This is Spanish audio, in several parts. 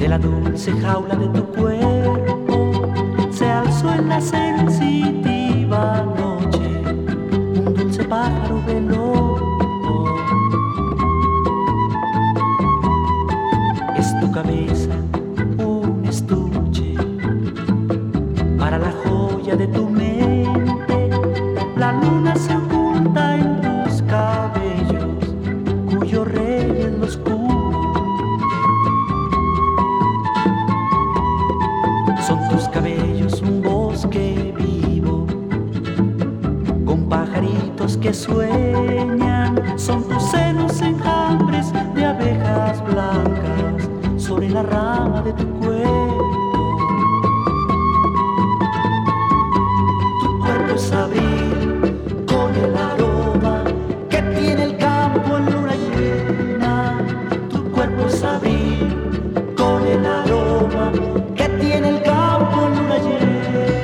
de la dulce jaula de tu cuerpo se alzó en la sensitiva noche un dulce pájaro veloz. Es tu cabeza un estuche para la joya de tu mente. La luna se oculta en tus cabellos, cuyo rey es lo oscuro. Son tus cabellos un bosque vivo, con pajaritos que sueñan. Son tus senos enjambres de abejas blancas sobre la rama de tu cuerpo. Tu cuerpo es abril con el aroma que tiene el campo en luna llena. Tu cuerpo es abril con el aroma que tiene el campo en luna llena.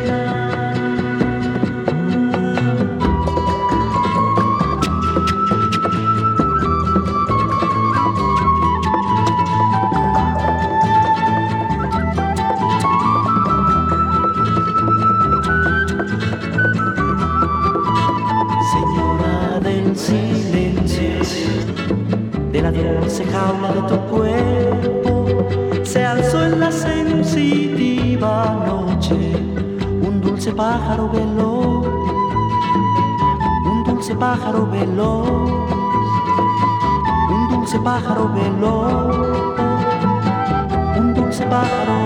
Señora del silencio, de la dulce jaula de tu cuerpo se alzó en la sensitiva noche un dulce pájaro veloz, un dulce pájaro veloz, un dulce pájaro veloz, un dulce pájaro